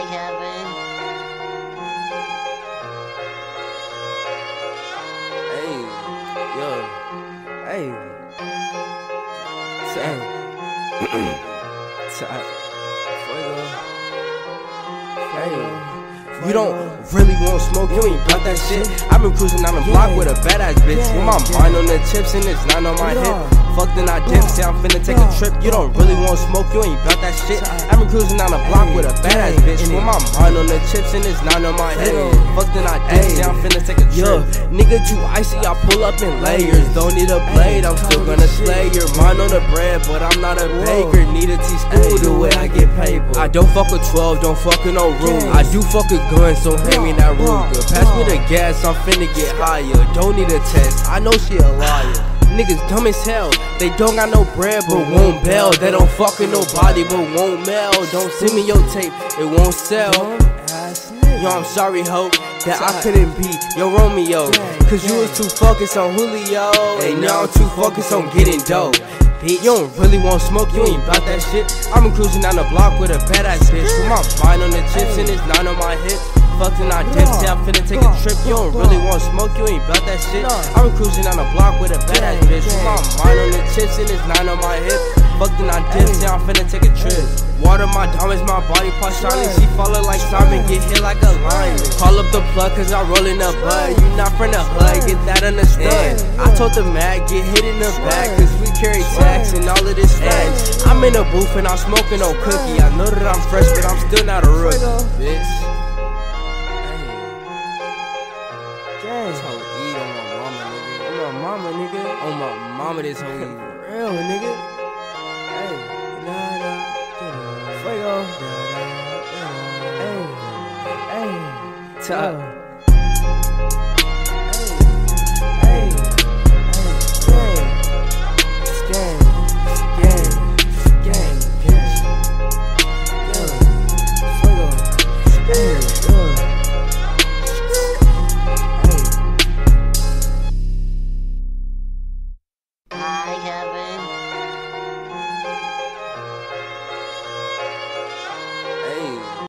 Kevin. Hey, yo, hey, you don't really want smoke, you ain't about that shit. I've been cruising down the block with a badass bitch. With my mind on the chips and it's not on my hip. Fuck then I dip, say I'm finna take a trip. You don't really want smoke, you ain't about that shit. I've been cruising down the block with a badass bitch. With my mind on the chips and it's not on my hip. Fuck then I dip, say I'm finna take a trip. Nigga too icy, I pull up in layers. Don't need a blade, I'm still gonna slay your mind on the bread, but I'm not a baker. Need a T-school the way I get paper. I don't fuck with 12, don't fuck with no rule. I do fuck with guns, so hand me that Ruger. Pass me the gas, I'm finna get higher. Don't need a test, I know she a liar. Niggas dumb as hell, they don't got no bread but won't bail. They don't fuck with nobody but won't mail. Don't send me your tape, it won't sell. Yo, I'm sorry, ho, that I couldn't be your Romeo, cause you was too focused on Julio. And now I'm too focused on getting dope. You don't really want smoke, you ain't bout that shit. I'm cruising down the block with a badass bitch. With my mind on the chips and it's not on my hip. Fuck then I dip, say I'm finna take a trip. You don't really want smoke, you ain't bout that shit. I'm cruising down the block with a badass bitch. With my mind on the chips and it's not on my hip. Fuck then I dip, say I'm finna take a trip. Water my diamonds, my body part shining. She follow like Simon, get hit like a lion. Call up the plug cause I roll in the bud. You not from the hood, get that understood. I told the mag, get hit in the back, cause we carry tax and all of this facts. I'm in the booth and I'm smoking no cookie. I know that I'm fresh, but I'm still not a rookie, bitch. This hoe eat on my mama, nigga. On my mama, nigga. On my mama, this hoe eat real, nigga. Hey, fuego. Hey, top.